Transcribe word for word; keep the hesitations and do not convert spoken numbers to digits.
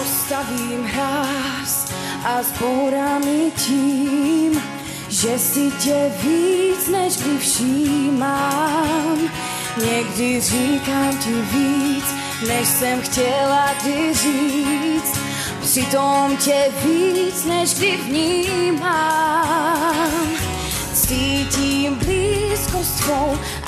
postavím hráz a zbourám i tím, že si tě víc než kdy všímám. Někdy říkám ti víc, než jsem chtěla kdy říct, přitom tě víc než kdy vnímám. Cítím blízkost tvou